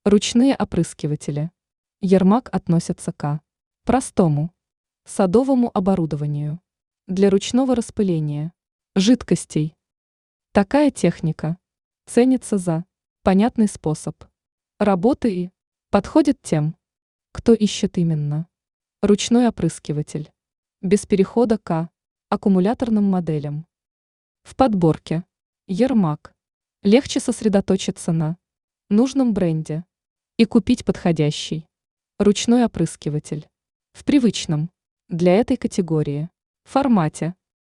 Ручные опрыскиватели. Ермак относятся к простому садовому оборудованию для ручного распыления жидкостей. Такая техника ценится за понятный способ работы и подходит тем, кто ищет именно ручной опрыскиватель, без перехода к аккумуляторным моделям. В подборке Ермак легче сосредоточиться на нужном бренде и купить подходящий ручной опрыскиватель в привычном для этой категории формате.